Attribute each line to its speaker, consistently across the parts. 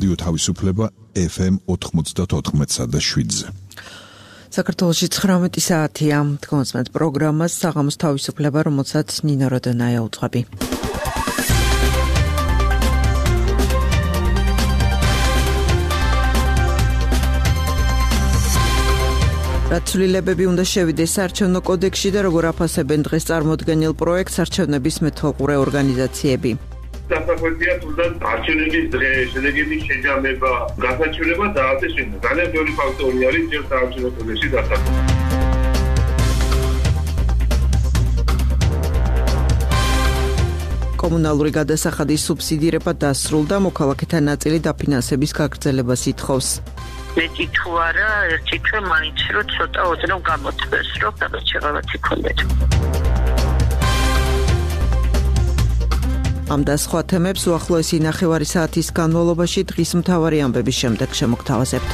Speaker 1: რადიო თავისუფლება FM 94.7-ზე.
Speaker 2: საქართველოში 19 საათია. თქვენს პროგრამას საღამოს თავისუფლება, რომელსაც ნინო როდონაია უძღვები. რაც ცვლილებები უნდა შევიდეს საარჩევნო კოდექსში და როგორ აფასებენ დღეს წარმოდგენილ პროექტს არჩევნების მეთვალყურე ორგანიზაციები.
Speaker 3: Დასაკვეთია თუნდაც არჩევნების დღე, შედეგების შეჯამება, გასაჩივრება და ასე შემდეგ. ძალიან ბევრი ფაქტორი არის ჯერ საარჩევნო კოდექსში დასაკვეთი.
Speaker 2: კომუნალური გადასახადის სუბსიდირება დასრულდა, მოქალაქეთა ნაწილი დაფინანსების გაგრძელებას ითხოვს.
Speaker 4: მეტი თუ არა, ერთი თვე მაინც რომ ცოტა ოდნავ გამოწვეს, რომ რაღაც რაღაცი ქონდეთ.
Speaker 2: ამ და სხვა თემებს უახლოესი ნახევარი საათის განმავლობაში დღის მთავარი ამბების შემდეგ შემოგთავაზებთ.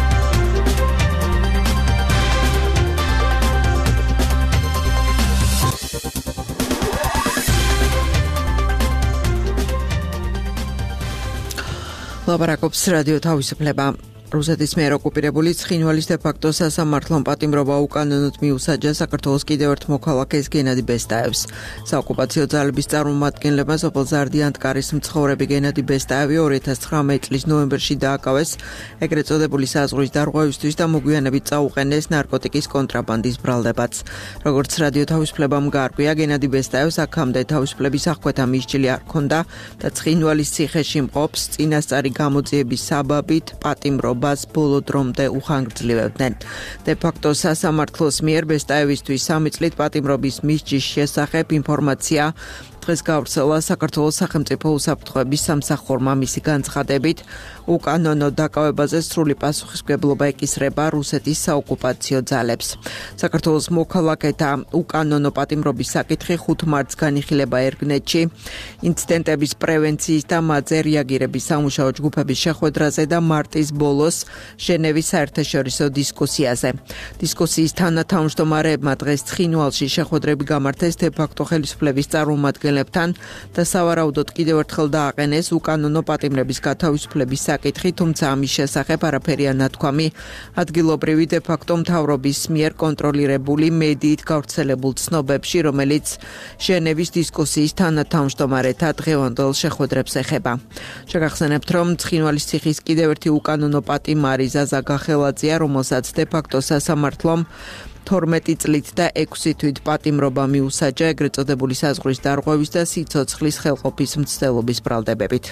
Speaker 2: ლაპარაკობს რადიო თავისუფლება. რუსეთის მიერ ოკუპირებული ცხინვალის დე-ფაქტო სასამართლომ პატიმრობა უკანონოდ მიუსაჯა საქართველოს კიდევ ერთ მოქალაქეს გენადი ბესტაევს. საოკუპაციო ძალების წარმომადგენლებმა სოფელ ზარდიანტკარის მცხოვრები გენადი ბესტაევი 2019 წლის ნოემბერში დააკავეს ეგრეთ წოდებული საზღვრის დარღვევისთვის და მოგვიანებით წაუყენეს ნარკოტიკის კონტრაბანდის ბრალდებაც. როგორც რადიო თავისუფლებამ გაარკვია, გენადი ბესტაევს აქამდე თავისუფლების აღკვეთა მისჯილი არ ჰქონდა და ცხინვალის ციხეში მყოფს წინასწარი გამოძიების საბაბით პატიმრობა ბოლო დრომდე უხანგრძლივებდნენ. დე-ფაქტო სასამართლოს მიერ ბესტაევისთვის 3 წლით პატიმრობის მისჯის შესახებ ინფორმაცია დღეს გავრცელა საქართველოს სახელმწიფო უსაფრთხოების სამსახურმა. მისი განცხადებით, უკანონო დაკავებაზე სრული პასუხისმგებლობა ეკისრება რუსეთის საოკუპაციო ძალებს. საქართველოს მოქალაქეთა უკანონო პატიმრობის საკითხი 5 მარტს განიხილება ერგნეთში ინციდენტების პრევენციის და მათზე რეაგირების სამუშაო ჯგუფების შეხვედრაზე და მარტის ბოლოს ჟენევის საერთაშორისო დისკუსიაზე. დისკუსიის თანათავმჯდომარეებმა დღეს ცხინვალში შეხვედრები გამართეს დე-ფაქტო ხელისუფლების წარმომადგენლებთან და სავარაუდოდ კიდევ ერთხელ დააყენეს უკანონო პატიმრების გათავისუფლების საკითხი, თუმცა ამის შესახებ არაფერია ნათქვამი ადგილობრივი დე-ფაქტო მთავრობის მიერ კონტროლირებული მედიით გავრცელებულ ცნობებში, რომელიც ჟენევის დისკუსიის თანათავმჯდომარეთა დღევანდელ შეხვედრებს ეხება. შეგახსენებთ, რომ ცხინვალის ციხის კიდევ ერთი უკანონო პატიმარი ზაზა გახელაძეა, რომელსაც დე-ფაქტო სასამართლომ 12 წლით და 6 თვით პატიმრობა მიუსაჯა ეგრეთ წოდებული საზღვრის დარღვევის და სიცოცხლის ხელყოფის მცდელობის ბრალდებებით.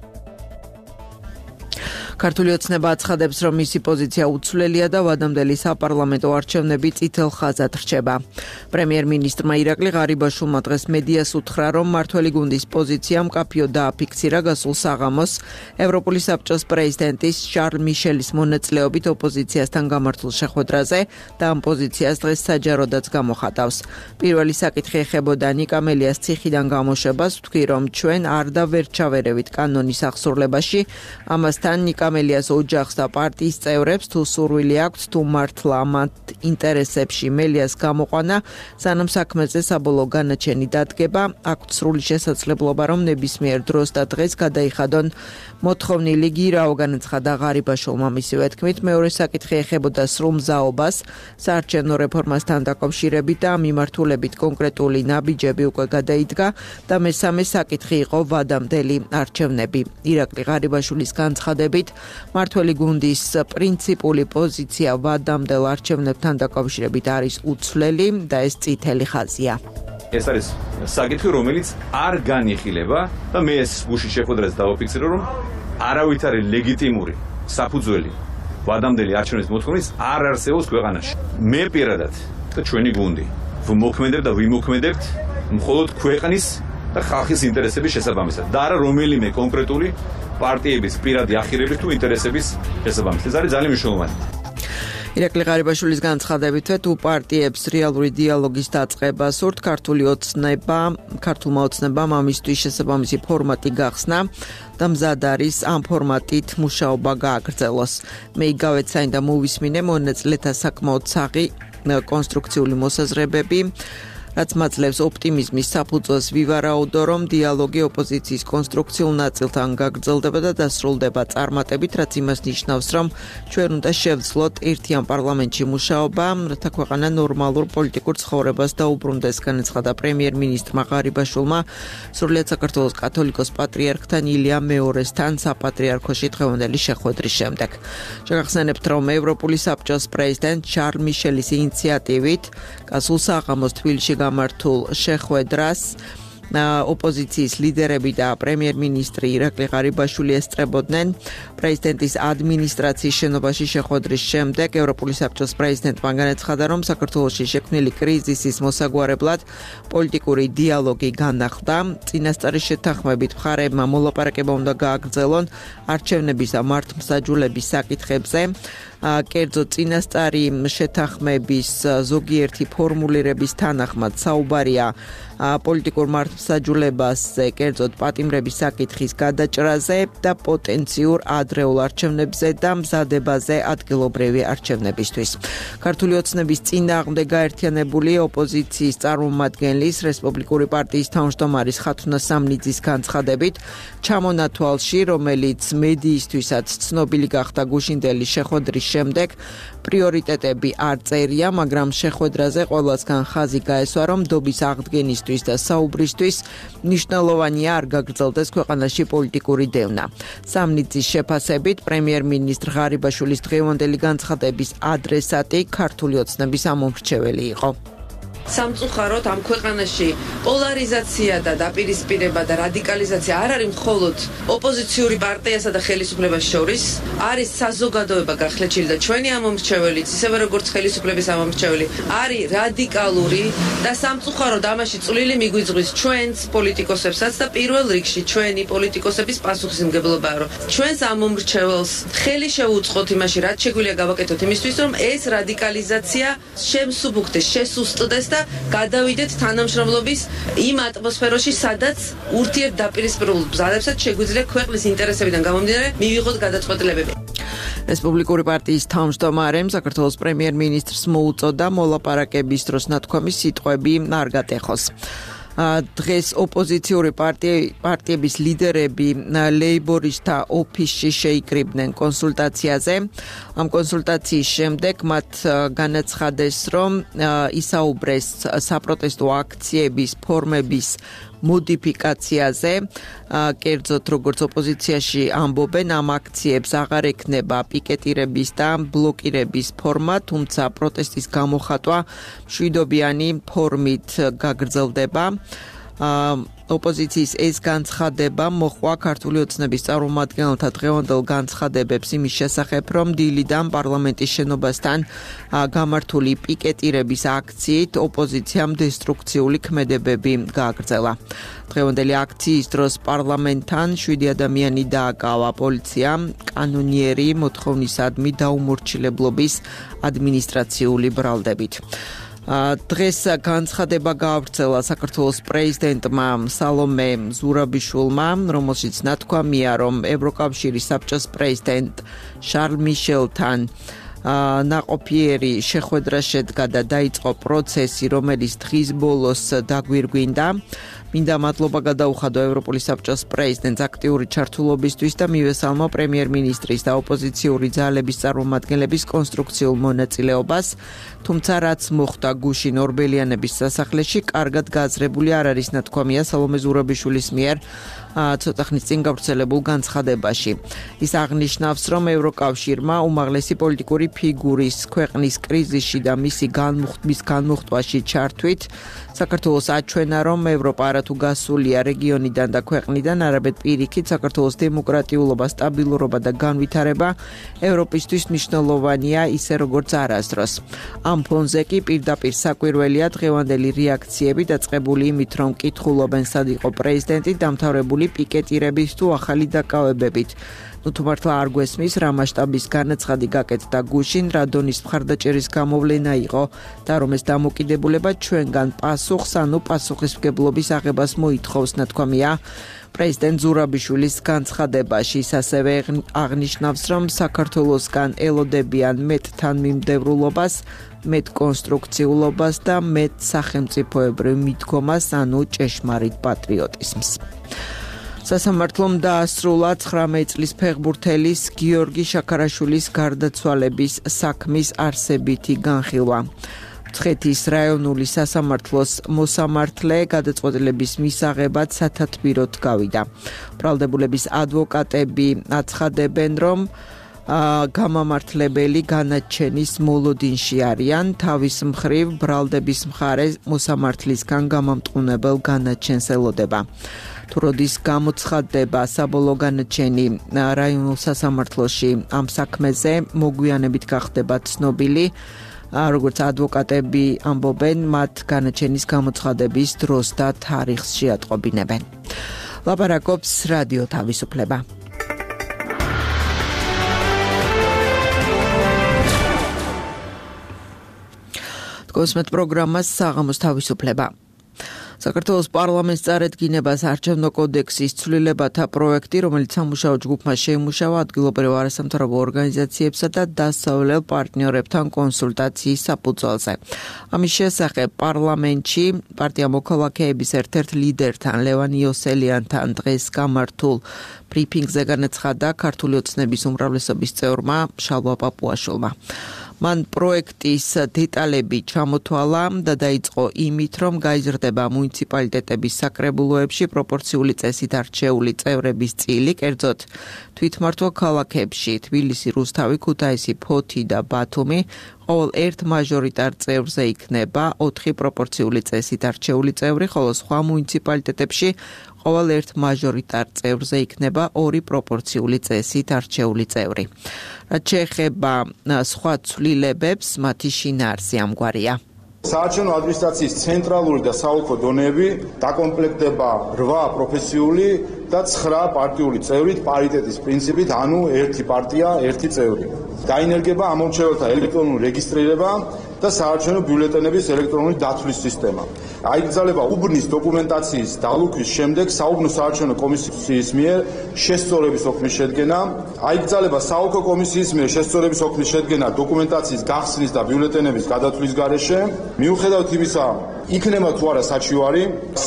Speaker 2: ქართული ოცნება აცხადებს, რომ მისი პოზიცია უცვლელია და ვადამდელი საპარლამენტო არჩევნები წითელ ხაზად რჩება. პრემიერ-მინისტრმა ირაკლი ღარიბაშვილმა დღეს მედიას უთხრა, რომ მმართველი გუნდის პოზიცია მკაფიოდ დააფიქსირა გასულ საღამოს ევროპული საბჭოს პრეზიდენტის შარლ მიშელის მონაწილეობით ოპოზიციასთან გამართულ შეხვედრაზე და ამ პოზიციას დღეს საჯაროდაც გამოხატავს. პირველი საკითხი ეხებოდა ნიკამელიას ციხიდან გამოშვებას, ვთქვი, რომ ჩვენ არ და ვერ ჩავერევით კანონის აღსრულებაში, ამასთან ნიკამელიას ოჯახს და პარტიის წევრებს თუ სურვილი აქვთ თუ მართლა მათ ინტერესებში მელიას გამოყვანა, სანამ საქმეზე საბოლოო განაჩენი დადგება, აქვთ სრული შესაძლებლობა, რომ ნებისმიერ დროს და დღეს გადაიხადონ მოთხოვნილი გირაო, განაცხადა ღარიბაშვილმა. მისივე თქმით, მეორე საკითხი ეხებოდა სრულ მზაობას საარჩევნო რეფორმასთან დაკავშირებით და მიმართულებით კონკრეტული ნაბიჯები უკვე გადაიდგა და მესამე საკითხი იყო ვადამდელი არჩევნები. ირაკლი ღარიბაშვილის განცხადებით, მმართველი გუნდის პრინციპული პოზიცია ვადამდელ არჩევნებთან დაკავშირებით არის უცვლელი და ეს წითელი ხაზია.
Speaker 5: ეს არის საკითხი, რომელიც არ განიხილება და მე ეს გუშინ შეხვედრაზე დავაფიქსირო, რომ არავით არის ლეგიტიმური საფუძველი ვადამდელი არჩევნების მოთხოვნის არ არსებობს ქვეყანაში. მე პირადად და ჩვენი გუნდი ვიმოქმედებთ და ვიმოქმედებთ მხოლოდ ქვეყნის და ხალხის ინტერესების შესაბამისად და არა რომელიმე კონკრეტული პარტიების პირადი ახირების თუ ინტერესების შესაბამისად. ეს არის ძალიან მნიშვნელოვანი.
Speaker 2: ირაკლი ღარიბაშვილის განცხადებით, თუ პარტიებს რეალური დიალოგის დაწყება სურთ, ქართულმა ოცნებამ ამისთვის შესაბამისი ფორმატი გახსნა და მზად არის ამ ფორმატით მუშაობა გააგრძელოს. მე იგავეთ საინდა მოვისმინე მონაწილეთა საკმაოდ საღი კონსტრუქციული მოსაზრებები რაც მაძლევს ოპტიმიზმის საფუძველს ვივარაუდო, რომ დიალოგი ოპოზიციის კონსტრუქციულ ნაწილთან გაგრძელდება და დასრულდება წარმატებით, რაც იმას ნიშნავს, რომ ჩვენ უნდა შევძლოთ ერთიან პარლამენტში მუშაობა, რათა ქვეყანა ნორმალურ პოლიტიკურ ცხოვრებას დაუბრუნდეს, განაცხადა პრემიერ-მინისტრმა ღარიბაშვილმა სრულიად საქართველოს კათოლიკოს პატრიარქთან ილია მეორესთან საპატრიარქოში დღევანდელი შეხვედრის შემდეგ. შეგახსენებთ, რომ ევროპული საბჭოს პრეზიდენტ შარლ მიშელის ინიციატივით გასულ საღამოს თბილისში გამართულ შეხვედრას ოპოზიციის ლიდერები და პრემიერ-მინისტრი ირაკლი ღარიბაშვილი ესწრებოდნენ. პრეზიდენტის ადმინისტრაციის შენობაში შეხვედრის შემდეგ ევროპული საბჭოს პრეზიდენტმა განაცხადა, რომ საქართველოში შექმნილი კრიზისის მოსაგვარებლად პოლიტიკური დიალოგი განახლდა. წინასწარი შეთანხმებით მხარეებმა მოლაპარაკება უნდა გააგრძელონ არჩევნების და მართლმსაჯულების საკითხებზე. კერძო წინასწარი შეთანხმების ზოგიერთი ფორმულირების თანახმად საუბარია პოლიტიკურ მართლმსაჯულებაზე, კერძოდ პატიმრების საკითხის გადაჭრაზე და პოტენციურ ადრეულ არჩევნებზე და მზადებაზე ადგილობრივი არჩევნებისთვის. ქართული ოცნების წინააღმდეგ გაერთიანებული ოპოზიციის წარმომადგენლის რესპუბლიკური პარტიის თავმჯდომარის ხათუნა სამნიძის განცხადებით, ჩამონათვალში, რომელიც მედიისთვისაც ცნობილი გახდა გუშინდელი შეხვედრის შემდეგ, პრიორიტეტები არ წერია, მაგრამ შეხვედრაზე ყველასგან ხაზი გაესვა, რომ დობის აღდგენისთვის და საუბრისთვის მნიშვნელოვანია არ გაგრძელდეს ქვეყანაში პოლიტიკური დევნა. სამნიძის შეფასებით პრემიერ-მინისტრ ღარიბაშვილის დღევანდელი განცხადების ადრესატი ქართული ოცნების ამომრჩეველი იყო.
Speaker 6: სამწუხაროდ ამ ქვეყანაში პოლარიზაცია და დაპირისპირება და რადიკალიზაცია არ არის მხოლოდ ოპოზიციური პარტიასა და ხელისუფლებას შორის, არის საზოგადოება გახლეჩილი და ჩვენი ამომრჩეველიც, ისევე როგორც ხელისუფლების ამომრჩეველი, არის რადიკალური და სამწუხაროდ ამაში წვლილი მიგვიძღვის ჩვენს პოლიტიკოსებსაც და პირველ რიგში ჩვენი პოლიტიკოსების პასუხისმგებლობაა, რომ ჩვენს ამომრჩეველს ხელი შეუწყოთ იმაში, რაც შეგვიძლია გავაკეთოთ იმისთვის, რომ ეს რადიკალიზაცია შემსუბუქდეს, შესუსტდეს და გადავიდეთ თანამშრომლობის იმ ატმოსფეროში, სადაც ურთიერთდაპირისპირებულ ბრძანებსაც შეგვიძლია ქვეყნის ინტერესებიდან გამომდინარე მივიღოთ გადაწყვეტილებები.
Speaker 2: რესპუბლიკური პარტიის თავმჯდომარემ საქართველოს პრემიერ-მინისტრს მოუწოდა მოლაპარაკების დროს ნათქვამი სიტყვები არ გატეხოს. დღეს ოპოზიციური პარტიების ლიდერები ლეიბორისტთა ოფისში შეიკრიბნენ კონსულტაციაზე. ამ კონსულტაციის შემდეგ მათ განაცხადეს, რომ ისაუბრეს საპროტესტო აქციების ფორმების მოდიფიკაციაზე, კერძოდ როგორც ოპოზიციაში ამბობენ, ამ აქციებს აღარ ექნება პიკეტირების და ბლოკირების ფორმა, თუმცა პროტესტის გამოხატვა მშვიდობიანი ფორმით გაგრძელდება. ოპოზიციის ეს განცხადება მოჰყვა ქართული ოცნების წარმომადგენელთა დღევანდელ განცხადებებს იმის შესახებ, რომ დილიდან პარლამენტის შენობასთან გამართული პიკეტირების აქციით ოპოზიციამ დესტრუქციული ქმედებები გააგრძელა. დღევანდელი აქციის დროს პარლამენტთან 7 ადამიანი დააკავა პოლიციამ კანონიერი მოთხოვნისადმი დაუმორჩილებლობის ადმინისტრაციული ბრალდებით. დღეს განცხადება გაავრცელა საქართველოს პრეზიდენტმა სალომე ზურაბიშვილმა, რომელშიც ნათქვამია, რომ ევროკავშირის საბჭოს პრეზიდენტ შარლ მიშელთან ნაყოფიერი შეხვედრა შედგა და დაიწყო პროცესი, რომელიც დღის ბოლოს დაგვირგვინდა. მინდა მადლობა გადაუხადო ევროპული საბჭოს პრეზიდენტს აქტიური ჩართულობისთვის და მივესალმო პრემიერ-მინისტრის და ოპოზიციური ძალების წარმომადგენლების კონსტრუქციულ მონაწილეობას, თუმცა რაც მოხდა გუშინ ორბელიანების სასახლეში, კარგად გააზრებული არ არის, ნათქვამია სალომე ზურაბიშვილის მიერ ცოტა ხნის წინ გავრცელებულ განცხადებაში. ის აღნიშნავს, რომ ევროკავშირმა უმაღლესი პოლიტიკური ფიგურის ქვეყნის კრიზისში და მის განმუხტვაში ჩართვით საქართველოს აჩვენა, რომ ევროპა არათუ გასულია რეგიონიდან და ქვეყნიდან, არამედ პირიქით საქართველოს დემოკრატიულობა, სტაბილურობა და განვითარება ევროპისთვის მნიშვნელოვანია, ისე როგორც არასდროს. ამ ფონზე კი პირდაპირ საკვირველია დღევანდელი რეაქციები დაწყებული იმით, რომ კითხულობენ, სად იყო პრეზიდენტი დამთავრებული პიკეტირების თუ ახალი დაკავებებით. თუ მართლა არ გვესმის, რა მასშტაბის განაცხადი გაკეთდა გუშინ, რა დონის მხარდაჭერის გამოვლენა იყო და რომ ეს დამოკიდებულება ჩვენგან პასუხს, ანუ პასუხისმგებლობის აღებას მოითხოვს, ნათქვამია პრეზიდენტ ზურაბიშვილის განცხადებაში. ის ასევე აღნიშნავს, რომ საქართველოსგან ელოდებიან მეტ თანმიმდევრულობას, მეტ კონსტრუქციულობას და მეტ სახელმწიფოებრივ მიდგომას, ანუ ჭეშმარიტ პატრიოტიზმს. სასამართლომ დაასრულა 19 წლის ფეხბურთელის გიორგი შაქარაშვილის გარდაცვალების საქმის არსებითი განხილვა. მცხეთის რაიონული სასამართლოს მოსამართლე გადაწყვეტილების მისაღებად სათათბიროდ გავიდა. ბრალდებულების ადვოკატები აცხადებენ, რომ გამამართლებელი განაჩენის მოლოდინში არიან, თავის მხრივ ბრალდების მხარე მოსამართლისგან გამამტყუნებელ განაჩენს ელოდება. თუ როდის გამოცხადდება საბოლოო განაჩენი რაიონულ სასამართლოში ამ საქმეზე, მოგვიანებით გახდება ცნობილი. როგორც ადვოკატები ამბობენ, მათ განაჩენის გამოცხადების დროს და თარიღს შეატყობინებენ. ლაპარაკობს რადიო თავისუფლება. კოსმეთ პროგრამას საღამოს თავისუფლება. საქართველოს პარლამენტს წარედგინებას არჩევნო კოდექსის ცვლილებათა პროექტი, რომელიც სამუშაო ჯგუფმა შეიმუშავა ადგილობრივ არასამთავრობო ორგანიზაციებსა და დასავლელ პარტნიორებთან კონსულტაციის საფუძველზე. ამის შესახებ პარლამენტში პარტია მოქალაქეების ერთ-ერთ ლიდერთან ლევან იოსელიანთან დღეს გამართულ ბრიფინგზე განაცხადა ქართული ოცნების უმრავლესობის წევრმა შალვა პაპუაშვილმა. მან პროექტის დეტალები ჩამოთვალა და დაიწყო იმით, რომ გაიზრდება მუნიციპალიტეტების საკრებულოებში პროპორციული წესით არჩეული წევრების წილი, კერძოდ თვითმმართველ ქალაქებში თბილისი, რუსთავი, ქუთაისი, ფოთი და ბათუმი ყოველ ერთ მაჟორიტარ წევრზე იქნება 4 პროპორციული წესით არჩეული წევრი, ხოლო სხვა მუნიციპალიტეტებში ყოველ ერთ მაჟორიტარ წევრზე იქნება 2 პროპორციული წესით არჩეული წევრი. რაც შეეხება სხვა ცვლილებებს, მათი შინაარსი ამგვარია.
Speaker 7: საარჩევნო ადმინისტრაციის ცენტრალური და საოლქო დონეები დაკომპლექტდება 8 პროფესიული და 9 პარტიული წევრით პარიტეტის პრინციპით, ანუ 1 პარტია, 1 წევრი. დაინერგება ამომრჩეველთა ელექტრონული რეგისტრირება და საარჩევნო ბიულეტენების ელექტრონული დათვლის სისტემა. აიგრძელება უბნის დოკუმენტაციის დალუქვის შემდეგ საუბნო საარჩევნო კომისიის მიერ შესწორების ოქმის შედგენა. აიგრძელება საოლქო კომისიის მიერ შესწორების ოქმის შედგენა დოკუმენტაციის გახსნის და ბიულეტენების გადათვლის გარეშე. მიუხედავად იმისა, იქნება თუ არა საჩივარი,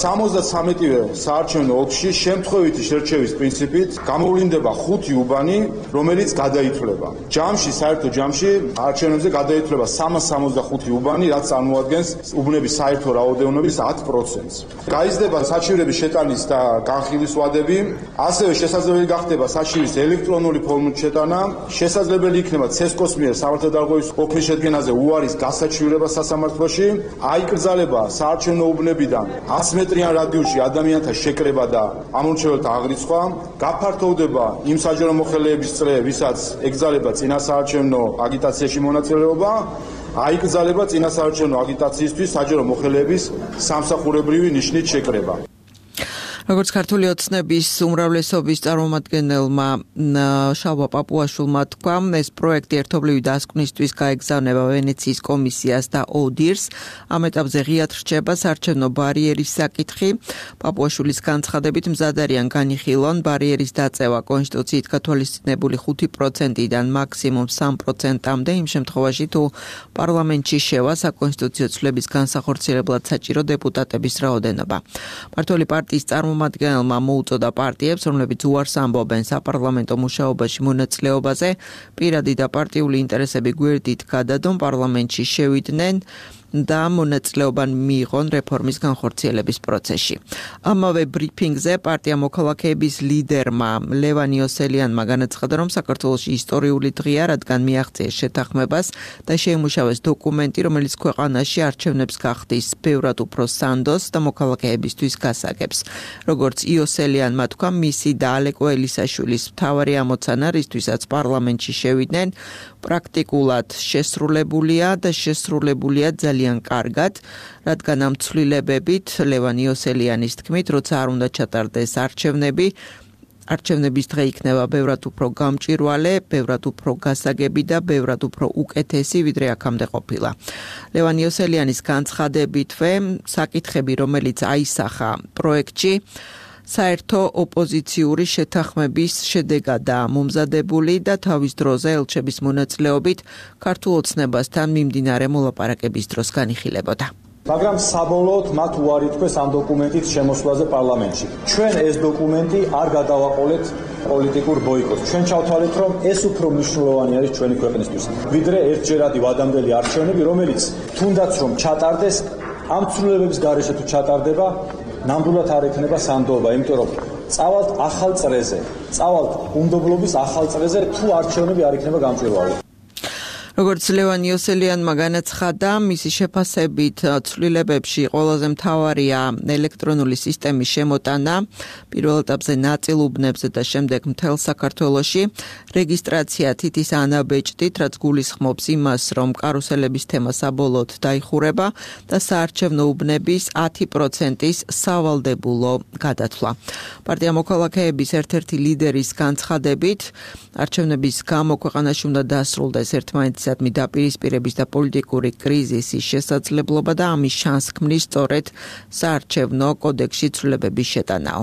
Speaker 7: 73-ვე საარჩევნო ოლქში შემთხვევითი შერჩევის პრინციპით გამოვლინდება 5 უბანი, რომელიც გადაითვლება. ჯამში, საერთო ჯამში არჩევნებზე გადაითვლება 365 უბანი, რაც წარმოადგენს უბნების საერთო რაოდენობის 10%-ს. გაიზრდება საჩივრების შეტანის და განხილვის ვადები, ასევე შესაძლებელი გახდება საჩივრის ელექტრონული ფორმით შეტანა, შესაძლებელი იქნება ცესკოს მიერ სამართალდარღვევის ოქმის შედგენაზე უარის გასაჩივრება სასამართლოში, აიკრძალება საარჩევნო უბნებიდან 100 მეტრიან რადიუსში ადამიანთა შეკრება და ამომრჩეველთა აღრიცხვა, გაფართოვდება იმ საჯარო მოხელეების წრე, ვისაც ეკრძალება წინასაარჩევნო აგიტაციაში მონაწილეობა, აიკრძალება წინასაარჩევნო აგიტაციისთვის საჯარო მოხელეების სამსახურებრივი ნიშნით შეკრება.
Speaker 2: როგორც ქართული ოცნების უმრავლესობის წარმომადგენელმა შალვა პაპუაშვილმა თქვა, ეს პროექტი ერთობლივი დასკვნისთვის გაეგზავნება ვენეციის კომისიას და ოდირს. ამ ეტაპზე ღიად რჩება საარჩევნო ბარიერის საკითხი. პაპუაშვილის განცხადებით მზად არიან განიხილონ ბარიერის დაწევა კონსტიტუციით გათვალისწინებული 5%-დან მაქსიმუმ 3%-მდე იმ შემთხვევაში, თუ პარლამენტში შევა საკონსტიტუციო ცვლილების განსახორციელებლად საჭირო დეპუტატების რაოდენობა. მმართველი პარტიის წარმომადგენელმა მოუწოდა პარტიებს, რომლებიც უარს ამბობენ საპარლამენტო მუშაობაში მონაწილეობაზე, პირადი და პარტიული ინტერესები გვერდით გადადონ პარლამენტში შევიდნენ და მონაწილეობა მიიღონ რეფორმის განხორციელების პროცესში. ამავე ბრიფინგზე პარტია მოქალაქეების ლიდერმა ლევან იოსელიანმა განაცხადა, რომ საქართველოში ისტორიული დღეა, რადგან მიაღწიეს შეთანხმებას და შეიმუშავეს დოკუმენტი, რომელიც ქვეყანაში არჩევნებს გახდის ბევრად უფრო სანდოს და მოქალაქეებისთვის გასაგებს. როგორც იოსელიანმა თქვა, მისი და ალეკო ელისაშვილის მთავარი ამოცანა, რისთვისაც პარლამენტში შევიდნენ, პრაქტიკულად შესრულებულია და შესრულებულია ძალიან კარგად, რადგან ამ ცვლილებებით ლევან იოსელიანის თქმით, როცა არ უნდა ჩატარდეს არჩევნები, არჩევნების დღე იქნება ბევრად უფრო გამჭვირვალე, ბევრად უფრო გასაგები და ბევრად უფრო უკეთესი, ვიდრე აქამდე ყოფილა. ლევან იოსელიანის განცხადებითვე, საკითხები, რომელიც აისახა პროექტში, საერთო ოპოზიციური შეთანხმების შედეგადაა მომზადებული და თავის დროზე ელჩების მონაწილეობით ქართულ ოცნებასთან მიმდინარე მოლაპარაკების დროს განიხილებოდა.
Speaker 8: მაგრამ საბოლოოდ მათ უარი თქვეს ამ დოკუმენტის შემოსვლაზე პარლამენტში. ჩვენ ეს დოკუმენტი არ გადავაყოლეთ პოლიტიკურ ბოიკოტს. ჩვენ ჩავთვალეთ, რომ ეს უფრო მნიშვნელოვანი არის ჩვენი ქვეყნისთვის, ვიდრე ერთჯერადი ვადამდელი არჩევნები, რომელიც თუნდაც რომ ჩატარდეს, ამ ცვლილებების გარეშე თუ ჩატარდება, ნამდვილად არ ექნება სანდოობა, იმიტომ რომ წავალთ ახალ წრეზე, წავალთ უნდობლობის ახალ წრეზე, თუ არჩევნები არ იქნება გამჭვირვალე.
Speaker 2: როგორც ლევან იოსელიანმა განაცხადა, მისი შეფასებით ცვლილებებში ყველაზე მთავარია ელექტრონული სისტემის შემოტანა, პირველ ეტაპზე ნაწილ უბნებზე და შემდეგ მთელ საქართველოში, რეგისტრაცია თითის ანაბეჭდით, რაც გულისხმობს იმას, რომ კარუსელების თემა საბოლოოდ დაიხურება და საარჩევნო უბნების 10%-ის სავალდებულო გადათვლა. პარტია მოქალაქეების ერთ-ერთი ლიდერის განცხადებით, არჩევნების გამო ქვეყანაში უნდა დასრულდეს ერთმანეთისადმი დაპირისპირების და პოლიტიკური კრიზისის შესაძლებლობა და ამის შანსს ქმნის სწორედ საარჩევნო კოდექსში ცვლილებების შეტანაო.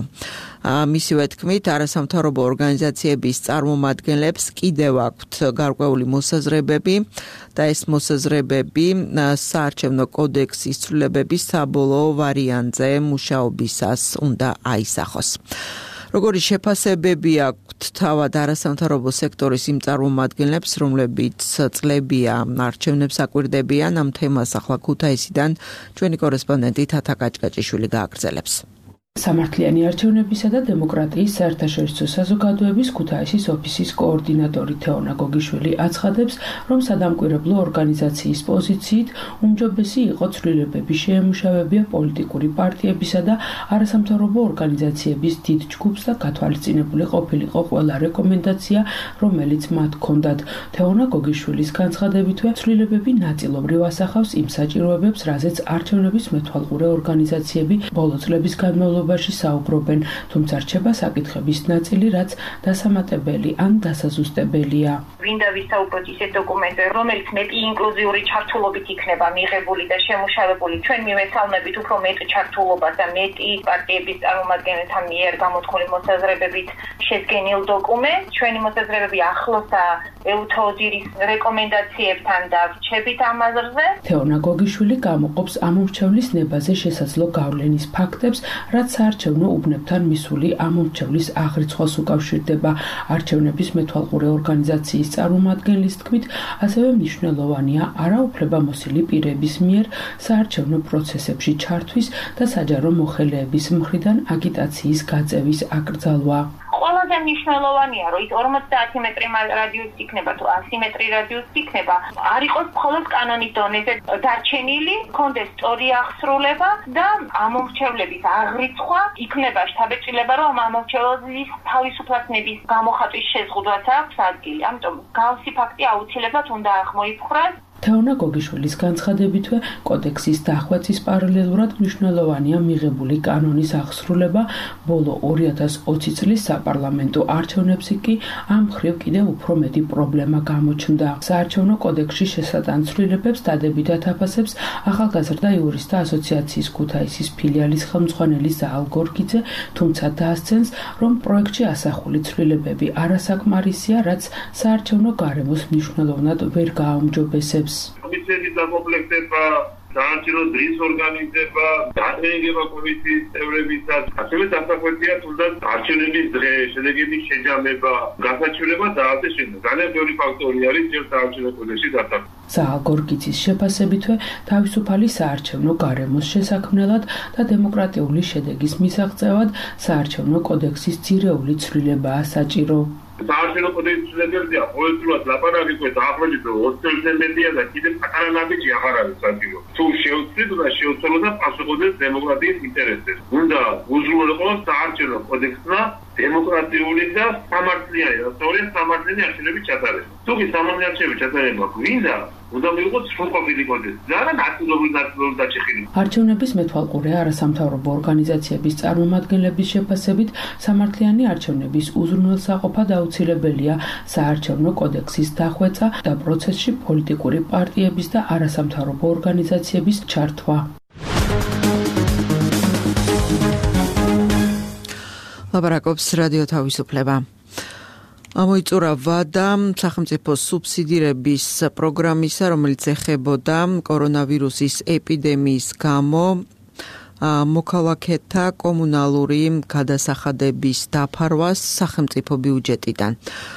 Speaker 2: მისივე თქმით, არასამთავრობო ორგანიზაციების წარმომადგენლებს კიდევ აქვთ გარკვეული მოსაზრებები და ეს მოსაზრებები საარჩევნო კოდექსის ცვლილებების საბოლოო ვარიანტზე მუშაობისას უნდა აისახოს. როგორი შეფასებები აქვთ თავად არასამთავრობო სექტორის იმ წარმომადგენლებს, რომლებიც წლებია არჩევნებს აკვირდებიან, ამ თემას ახლა ქუთაისიდან ჩვენი კორესპონდენტი თათა კაჭკაჭიშვილი გააგრძელებს.
Speaker 9: სამართლიანი არჩევნებისა და დემოკრატიის საერთაშორისო საზოგადოების ქუთაისის ოფისის კოორდინატორი თეონა გოგიშვილი აცხადებს, რომ სადამკვირვებლო ორგანიზაციის პოზიციით უმჯობესი იყო ცვლილებების შეემუშავებია პოლიტიკური პარტიებისა და არასამთავრობო ორგანიზაციების დიდ ჯგუფს და გათვალისწინებული ყოფილიყო ყველა რეკომენდაცია, რომელიც მათ ჰქონდათ. თეონა გოგიშვილის განცხადებითვე, ცვლილებები ნაწილობრივ ასახავს იმ საჭიროებებს, რაზეც არჩევნების მეთვალყურე ორგანიზაციები ბოლო წლების განმავლობაში საუბრობენ, თუმცა რჩება საკითხების ნაწილი, რაც დასამატებელი ან დასაზუსტებელია.
Speaker 10: Ვინდა ვისაუბროთ ისეთ დოკუმენტზე, რომელიც მეტი ინკლუზიური ჩართულობით იქნება მიღებული და შემუშავებული, ჩვენ მივესალმებით უფრო მეტ ჩართულობას და მეტი პარტიების წარმომადგენელთა მიერ გამოთქმული მოსაზრებებით შედგენილ დოკუმენტს. ჩვენი მოსაზრებები ახლოსაა ეუთოძირის რეკომენდაციებთან და რჩებით ამ აზრზე.
Speaker 9: თეონა გოგიშვილი გამოყოფს ამომრჩევლის ნებაზე შესაძლო გავლენის ფაქტებს, რაც საარჩევნო უბნებთან მისული ამომრჩევლის აღრიცხვას უკავშირდება. არჩევნების მეთვალყურე ორგანიზაციის წარმომადგენლის თქმით, ასევე მნიშვნელოვანია არაუფლებამოსილი პირების მიერ საარჩევნო პროცესებში ჩართვის და საჯარო მოხელეების მხრიდან აგიტაციის გაწევის აკრძალვა.
Speaker 10: ყველაზე მნიშვნელოვანია, რომ ის 50 მეტრი რადიუსი იქნება თუ 100 მეტრი რადიუსი იქნება, არ იყოს მხოლოდ კანონის დონეზე დარჩენილი, კონდეს სწორი აღსრულება და ამომრჩევლების აღრიცხვა იქნება შთაბეჭდილება, რომ ამომრჩევლის თავისუფლების გამოხატვის შეზღუდვაც აქვს ადგილი. ამიტომ გავსი ფაქტი აუცილებლად უნდა აღმოიფხვრას.
Speaker 9: თეონა გოგიშვილის განცხადებითვე, კოდექსის დახვეწის პარალელურად მნიშვნელოვანია მიღებული კანონის აღსრულება. ბოლო 2020 წლის საპარლამენტო არჩევნებში კი ამ მხრივ კიდევ უფრო მეტი პრობლემა გამოჩნდა. საარჩევნო კოდექსში შესატან ცვლილებებს დადებითად აფასებს ახალგაზრდა იურისტთა ასოციაციის ქუთაისის ფილიალის ხელმძღვანელი ზაალ გორგიძე, თუმცა დაასცენს, რომ პროექტში ასახული ცვლილებები არასაკმარისია, რაც საარჩევნო გარემოს მნიშვნელოვნად ვერ გააუმჯობესებს.
Speaker 3: კომისიების დაკომპლექტება, საარჩევნო დღის ორგანიზება, დაწყება კომისიის წევრებისას, ასევე დასაკვეთია თუნდაც არჩევნების დღე, შედეგების შეჯამება, გასაჩივრება და ასე შემდეგ. ძალიან ბევრი ფაქტორი არის ჯერ საარჩევნო კოდექსში დასახული.
Speaker 9: ზაალ გორგიძის შეფასებითვე, თავისუფალი საარჩევნო გარემოს შესაქმნელად და დემოკრატიული შედეგის მისაღწევად საარჩევნო კოდექსის ძირეული ცვლილებაა საჭირო.
Speaker 3: საარჩევნო კოდექსის ცვლილებებია ყოველდღიურად ლაპარაკი ქვეთ ახლობით 20 მეტია და კიდევ პატარა ნაბიჯი აღარ არის საჭირო. თუ შევცვლით და შევცვალოთ და პასუხობდეს დემოკრატიის ინტერესებს. უნდა უზრუნველყო იყოს საარჩევნო კოდექსმა დემოკრატიული და სამართლიანი და სწორედ სამართლიანი არჩევნების ჩატარება. თუ კი სამართლიანი არჩევნების ჩატარება გვინდა, უნდა მიიღოს სრულყოფილი კონტექსტი და არა ნაწილობრივ დაჭრილი.
Speaker 9: არჩევნების მეთვალყურე არასამთავრობო ორგანიზაციების წარმომადგენლების შეფასებით სამართლიანი არჩევნების უზრუნველსაყოფად აუცილებელია საარჩევნო კოდექსის დახვეწა და პროცესში პოლიტიკური პარტიების და არასამთავრობო ორგანიზაციების ჩართვა.
Speaker 2: ლაპარაკობს რადიო თავისუფლება. ამოიწურა ვადა სახელმწიფო სუბსიდირების პროგრამისა, რომელიც ეხებოდა კორონავირუსის ეპიდემიის გამო მოქალაქეთა კომუნალური გადასახადების დაფარვას სახელმწიფო ბიუჯეტიდან.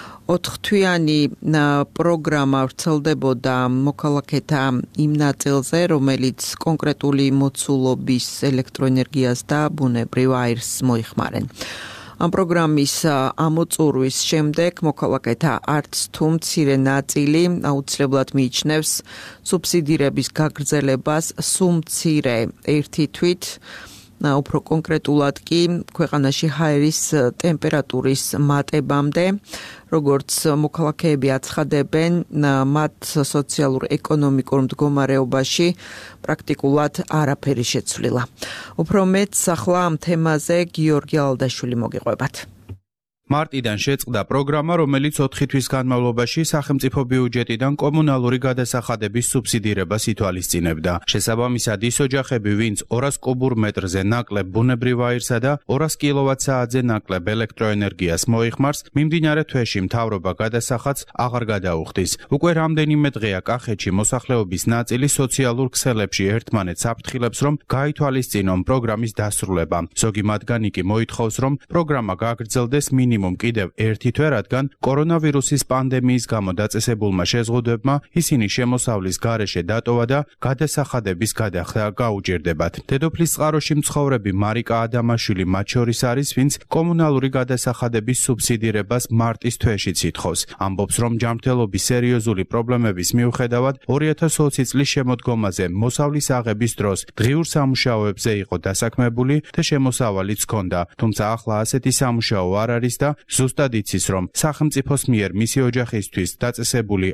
Speaker 2: 4 თვიანი პროგრამა ვრცელდებოდა მოქალაქეთა იმ ნაწილზე, რომელიც კონკრეტული მოცულობის ელექტროენერგიას და ბუნებრივ აირს მოიხმარენ. ამ პროგრამის ამოწურვის შემდეგ მოქალაქეთა არც თუ მცირე ნაწილი აუცილებლად მიიჩნევს სუბსიდირების გაგრძელებას სულ მცირე ერთი თვით, უფრო კონკრეტულად კი ქვეყანაში ჰაერის ტემპერატურის მატებამდე, როგორც მოქალაქეები აცხადებენ, მათ სოციალურ-ეკონომიკურ მდგომარეობაში პრაქტიკულად არაფერი შეცვლილა. უფრო მეტს ახლა ამ თემაზე გიორგი ალდაშვილი მოგიყვებათ.
Speaker 11: მარტიდან შეწყდა პროგრამა, რომელიც 4 თვის განმავლობაში სახელმწიფო ბიუჯეტიდან კომუნალური გადასახადების სუბსიდირებას ითვალისწინებდა. შესაბამისად, ის ოჯახები, ვინც 200 კუბურ მეტრზე ნაკლებ ბუნებრივ აირსა და 200 კილოვატ-საათზე ნაკლებ ელექტროენერგიას მოიხმარს, მიმდინარე თვეში მთავრობა გადასახადს აღარ გადაუხდის. უკვე რამდენიმე დღეა კახეთში მოსახლეობის ნაწილი სოციალურ ქსელებში ერთმანეთს აფრთხილებს, რომ გაითვალისწინონ პროგრამის დასრულება. ზოგი მათგანი კი მოითხოვს, რომ პროგრამა გაგრძელდეს მინიმუმ კიდევ ერთი თვე, რადგან კორონავირუსის პანდემიის გამო დაწესებულმა შეზღუდვებმა ისინი შემოსავლის გარეშე დატოვა და გადასახადების გადახდა გაუჭირდებათ. დედოფლის წყაროში მცხოვრები მარიკა ადამაშვილი მათ შორის არის, ვინც კომუნალური გადასახადების სუბსიდირებას მარტის თვეშიც ითხოვს. ამბობს, რომ ჯანმრთელობის სერიოზული პრობლემების მიუხედავად 2020 წლის შემოდგომაზე მოსავლის აღების დროს დღიურ სამუშაოებზე იყო დასაქმებული და შემოსავალიც ჰქონდა, თუმცა ახლა ასეთი სამუშაო არ არის და ზუსტად იცის, რომ სახელმწიფოს მიერ მისი ოჯახისთვის დაწესებული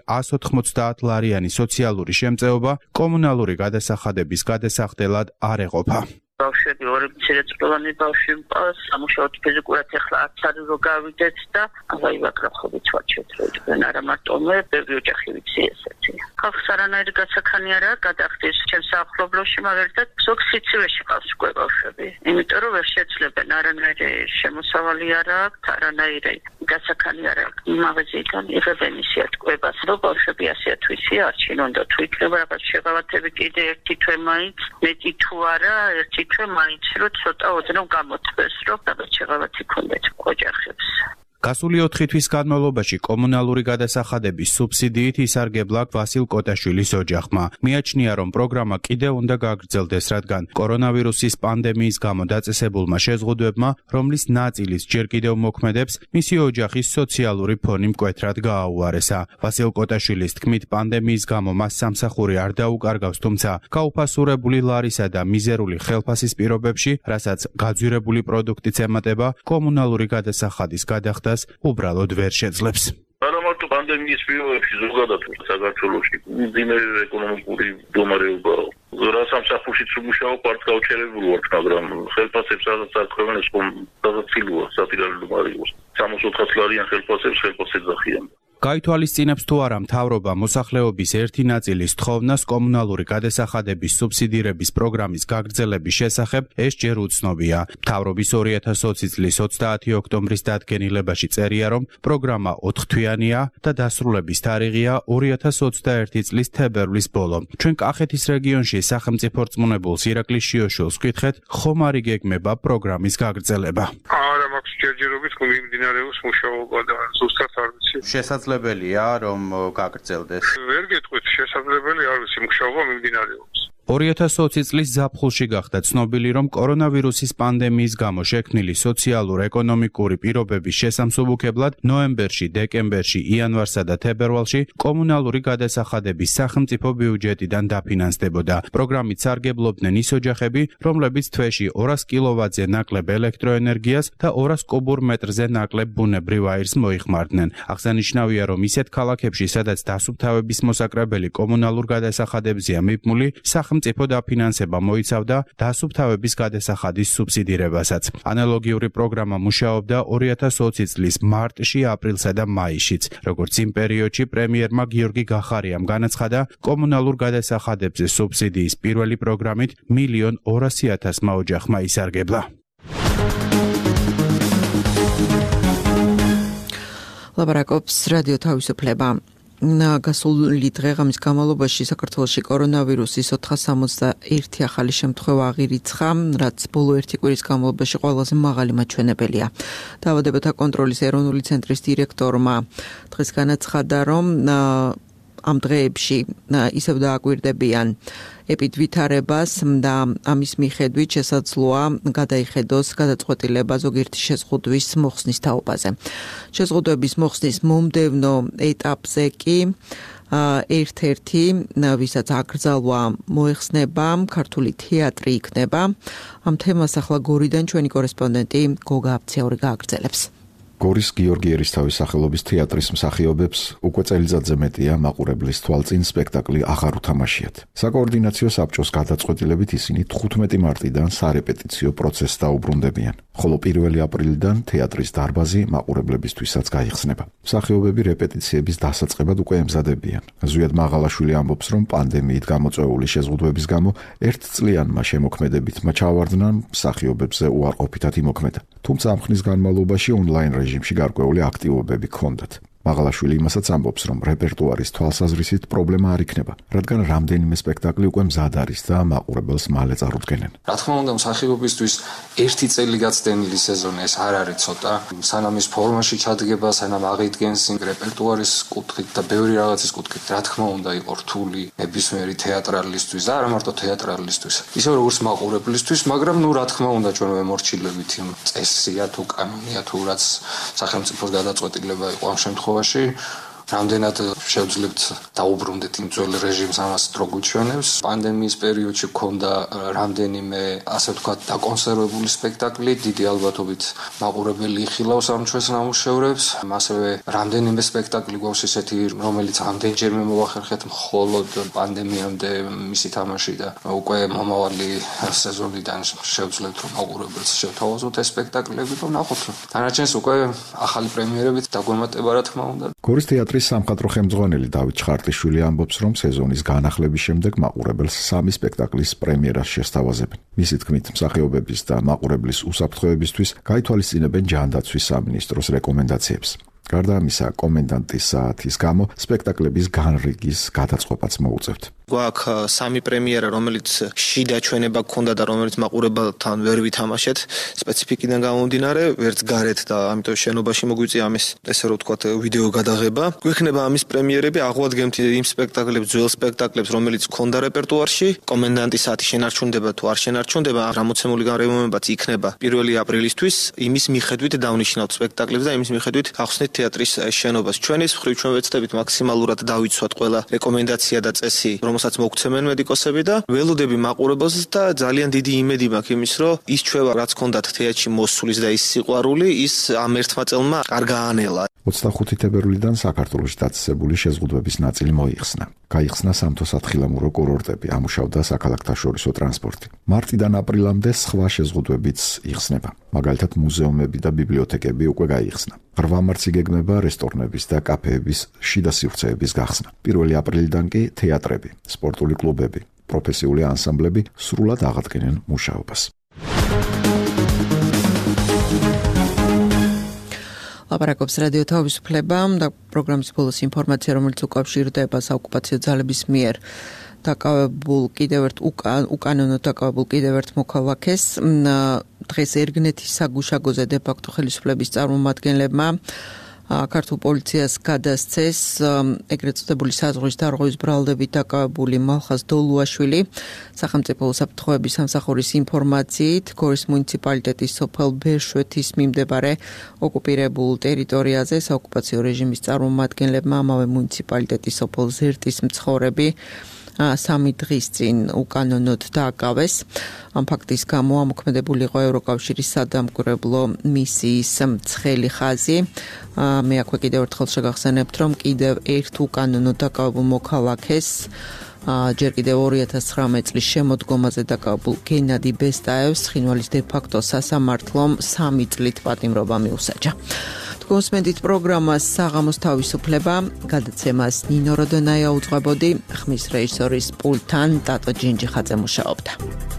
Speaker 11: 190 ლარიანი სოციალური შემწეობა კომუნალური გადასახადების გადასახდელად არ ეყოფა.
Speaker 4: ბავშვები ორი მცირეწლოვანი ბავშვი მყავს, სამუშაოდ ფიზიკურად ეხლა არც არის რომ გავიდეთ და აღარ ივაკრახობთ ვაჩეთ რომ არა მარტო მე ბევრი ოჯახი ვიცი ესეთი. ხალხს არანაირი გასახანი არა გადახდის ჩემს ახლობლოში, მაგრამ ერთად ზოგ სიცივეში ყავს უკვე ბავშვები. იმიტომ რომ ვერ შეძლებენ არანაირი შემოსავალი არა აქვთ, არანაირი გასახანი არა აქვთ. მაღაზიიდან იღებენ ისიათკვებას, რომ ბავშვები ასეათვისი არჩინონ და თუ იქნება რაღაც შეღავათები კიდე ერთი თვე მაინც, მეტი თუ არა ერთი თვე მაინც რომ ცოტა ოდნავ გამოთქვეს, რომ რაღაც შეღავათი ქონდეთ ოჯახებს.
Speaker 11: გასული 4 თვის განმავლობაში კომუნალური გადასახადების სუბსიდიით ისარგებლა ვასილ კოტაშვილის ოჯახმა. მიაჩნია, რომ პროგრამა კიდევ უნდა გაგრძელდეს, რადგან კორონავირუსის პანდემიის გამო დაწესებულმა შეზღუდვებმა, რომლის ნაწილიც ჯერ კიდევ მოქმედებს, მისი ოჯახის სოციალური ფონი მკვეთრად გააუარესა. ვასილ კოტაშვილის თქმით, პანდემიის გამო მას სამსახური არ დაუკარგავს, თუმცა გაუფასურებული ლარისა და მიზერული ხელფასის პირობებში, რასაც გაძვირებული პროდუქტიც ემატება, კომუნალური გადასახადის გადახდა უბრალოდ ვერ შეძლებს.
Speaker 3: არა მარტო პანდემიის პირობებში, ზოგადად საქართველოში მძიმე ეკონომიკური მდგომარეობა. რა სამსახურშიც ვმუშაობ, არც გაუჩერებული ვარ, მაგრამ ხელფასებს სადაც არქვენ ეს გადაცილოა სატირალი მარიოს. 64 ლარიან ხელფასებს ეძახიან.
Speaker 11: გაითვალისწინებს თუ არა მთავრობა მოსახლეობის ერთი ნაწილის თხოვნას კომუნალური გადასახადების სუბსიდირების პროგრამის გაგრძელების შესახებ, ეს ჯერ უცნობია. მთავრობის 2020 წლის 30 ოქტომბრის დადგენილებაში წერია, რომ პროგრამა 4 თვიანია და დასრულების თარიღია 2021 წლის თებერვლის ბოლო. ჩვენ კახეთის რეგიონში სახელმწიფო რწმუნებულს ირაკლი შიოშვილს ვკითხეთ, ხომ არ იგეგმება პროგრამის გაგრძელება.
Speaker 12: არა მაქვს ჯერჯერობით მიმდინარეობს მუშაობა და ზუსტად არ ვიცი. შესაძლებელია რომ გაგრძელდეს. ვერ გეტყვით, შესაძლებელი არ ვიცი, მუშაობა მიმდინარეობს.
Speaker 11: 2020 წლის ზაფხულში გახდა ცნობილი, რომ კორონავირუსის პანდემიის გამო შექმნილი სოციალურ-ეკონომიკური პირობების შესამსუბუქებლად ნოემბერში, დეკემბერში, იანვარსა და თებერვალში კომუნალური გადასახადების სახელმწიფო ბიუჯეტიდან დაფინანსდებოდა. პროგრამით სარგებლობდნენ ის ოჯახები, რომლებიც თვეში 200 კილოვატზე ნაკლებ ელექტროენერგიას და 200 კუბურ მეტრზე ნაკლებ ბუნებრივ აირს მოიხმარდნენ. აღსანიშნავია, რომ ისეთ ქალაქებში, სადაც დასუფთავების მოსაკრებელი კომუნალურ გადასახადებზეა მიბმული, სახელმწიფო დაფინანსება მოიცავდა დასუფთავების გადასახადის სუბსიდირებასაც. ანალოგიური პროგრამა მუშაობდა 2020 წლის მარტში, აპრილსა და მაისშიც. როგორც იმ პერიოდში პრემიერმა გიორგი გახარიამ განაცხადა, კომუნალურ გადასახადებზე სუბსიდიის პირველი პროგრამით 1,200,000 ოჯახმა ისარგებლა.
Speaker 2: ლაპარაკობს რადიო თავისუფლება. გასული დღეღამის განმავლობაში საქართველოში კორონავირუსის 461 ახალი შემთხვევა აღირიცხა, რაც ბოლო ერთი კვირის განმავლობაში ყველაზე მაღალი მაჩვენებელია. დაავადებათა კონტროლის ეროვნული ცენტრის დირექტორმა დღეს განაცხადა, რომ ამ დღეებში ისევ დააკვირდებიან ეპიდვითარებას და ამის მიხედვით შესაძლოა გადაიხედოს გადაწყვეტილება ზოგიერთი შეზღუდვის მოხსნის თაობაზე. შეზღუდვების მოხსნის მომდევნო ეტაპზე კი ერთ-ერთი, ვისაც აკრძალვა მოეხსნება, ქართული თეატრი იქნება. ამ თემას ახლა გორიდან ჩვენი კორესპონდენტი გოგა აფციური გააგრძელებს.
Speaker 1: გორის გიორგი ერისთავის სახელობის თეატრის მსახიობებს უკვე წელიწადზე მეტია მაყურებლის თვალწინ სპექტაკლი აღარ უთამაშიათ. საკოორდინაციო საბჭოს გადაწყვეტილებით ისინი 15 მარტიდან სარეპეტიციო პროცესს დაუბრუნდებიან, ხოლო 1 აპრილიდან თეატრის დარბაზი მაყურებლებისთვისაც გაიხსნება. მსახიობები რეპეტიციების დასაწყებად უკვე ემზადებიან. ზვიად მაღალაშვილი ამბობს, რომ პანდემიით გამოწვეული შეზღუდვების გამო ერთწლიანმა შემოქმედებითმა ჩავარდნამ მსახიობებზე უარყოფითად იმოქმედა. თუმცა ამ ხნის განმავლობაში ონლაინ რეჟიმში გარკვეული აქტივობები ჰქონდათ. მაღალაშვილი იმასაც ამბობს, რომ რეპერტუარის თვალსაზრისით პრობლემა არ იქნება, რადგან რამდენიმე სპექტაკლი უკვე მზად არის და მაყურებელს მალე წარუდგენენ.
Speaker 13: რა თქმა უნდა, მსახიობისთვის ერთი წელი გაცდენილი სეზონი ეს არ არის ცოტა. სანამ ის ფორმაში ჩადგება, სანამ აღიდგენს რეპერტუარის კუთხით და ბევრი რაღაცის კუთხით, რა თქმა უნდა, იყო რთული ნებისმიერი თეატრალისტვის და არა მარტო თეატრალისტვის, ისე როგორც მაყურებლისთვის, მაგრამ რა თქმა უნდა, ჩვენ ვემორჩილებით იმ წესია თუ კანონია თუ რაც სახელმწიფოს გადაწყვეტილება იყო ამ შემთხვევაში. რამდენად შევძლებთ დაუბრუნდეთ იმ ძველ რეჟიმს, ამას დრო გვიჩვენებს. პანდემიის პერიოდში გქონდა რამდენიმე, ასე ვთქვათ, დაკონსერვებული სპექტაკლი, დიდი ალბათობით მაყურებელი იხილავს ამ ჩვენს ნამუშევრებს. ასევე რამდენიმე სპექტაკლი გვაქვს ისეთი, რომელიც ამდენჯერმე მოახერხეთ მხოლოდ პანდემიამდე მისი თამაში და უკვე მომავალი სეზონიდან შევძლებთ, რომ მაყურებელს შევთავაზოთ ეს სპექტაკლები და ნახოთ. დანარჩენს უკვე ახალი პრემიერებით დაგვემატება, რა თქმა უნდა.
Speaker 1: გორის თეატრის სამხატვრო ხელმძღვანელი დავით ჩხარტიშვილი ამბობს, რომ სეზონის განახლების შემდეგ მაყურებელს 3 სპექტაკლის პრემიერას შესთავაზებენ. მისი თქმით, მსახიობების და მაყურებლის უსაფრთხოებისთვის გაითვალისწინებენ ჯანდაცვის სამინისტროს რეკომენდაციებს. გარდა ამისა, კომენდანტის საათის გამო სპექტაკლების განრიგის გადაწყობაც მოუწევთ.
Speaker 14: გვაქვს 3 პრემიერა, რომელიც შიდა ჩვენება გქონდა და რომელიც მაყურებელთან ვერ ვითამაშეთ, სპეციფიკიდან გამომდინარე, ვერც გარეთ და ამიტომ შენობაში მოგვიწია ამის, ესე რომ ვთქვათ, ვიდეო გადაღება. გვექნება ამის პრემიერები, აღვადგენთ იმ სპექტაკლებს, ძველ სპექტაკლებს, რომელიც გქონდა რეპერტუარში. კომენდანტის საათი შენარჩუნდება თუ არ შენარჩუნდება, გამოცემული გარემოებაც იქნება 1 აპრილისთვის, იმის მიხედვით დავნიშნავთ სპექტაკლებს და იმის მიხედვით ახსნით თეატრის შენობას. ჩვენის მხრივ ჩვენ ვეცდებით მაქსიმალურად დავიცვათ ყველა რეკომენდაცია და წესი, რომელსაც მოგცემენ მედიკოსები და ველოდები მაყურებელს და ძალიან დიდი იმედი მაქვს იმის, რომ ის ჩვევა რაც ჰქონდათ თეატრში მოსulis და ის სიყვარული, ის ამ ერთმა წელმა არ გაანელა.
Speaker 1: 25 თებერვლიდან საქართველოში დაწესებული შეზღუდვების ნაწილი მოიხსნა. გაიხსნა სამთო-სათხილამურო კურორტები, ამუშავდა საქალაქთაშორისო ტრანსპორტი. მარტიდან აპრილამდე სხვა შეზღუდვებიც იხსნება. მაგალითად, მუზეუმები და ბიბლიოთეკები უკვე გაიხსნა. 8 მარტს იგეგმება რესტორნების და კაფეების შიდა სივრცეების გახსნა. 1 აპრილიდან კი თეატრები, სპორტული კლუბები, პროფესიული ანსამბლები სრულად აღადგენენ მუშაობას.
Speaker 2: ლაპარაკობს რადიო თავისუფლება და პროგრამის ბოლოს ინფორმაცია, რომელიც უკავშირდება საოკუპაციო ძალების მიერ დაკავებულ კიდევ ერთ უკანონოდ დაკავებულ კიდევ ერთ მოქალაქეს. დღეს ერგნეთის საგუშაგოზე დე-ფაქტო ხელისუფლების წარმომადგენლებმა ქართულ პოლიციას გადასცეს ეგრეთ წოდებული საზღვრის დარღვევის ბრალდებით დაკავებული მალხაზ დოლუაშვილი. სახელმწიფო უსაფრთხოების სამსახურის ინფორმაციით, გორის მუნიციპალიტეტის სოფელ ბერშვეთის მიმდებარე ოკუპირებულ ტერიტორიაზე საოკუპაციო რეჟიმის წარმომადგენლებმა ამავე მუნიციპალიტეტის სოფელ ზერტის მცხოვრები 3 დღის წინ უკანონოდ დააკავეს. ამ ფაქტის გამო ამოქმედებული იყო ევროკავშირის სადამკვირვებლო მისიის ცხელი ხაზი. მე აქვე კიდევ ერთხელ შეგახსენებთ, რომ კიდევ ერთ უკანონოდ დაკავებულ მოქალაქეს ჯერ კიდევ 2019 წლის შემოდგომაზე დაკავებულ გენადი ბესტაევს ცხინვალის დე-ფაქტო სასამართლომ 3 წლით პატიმრობა მიუსაჯა. გოსმენდით პროგრამას საღამოს თავისუფლება, გადაცემას ნინო როდონაია უძღვებოდი, ხმის რეჟისორის პულტთან ტატო ჯინჯიხაძე მუშაობდა.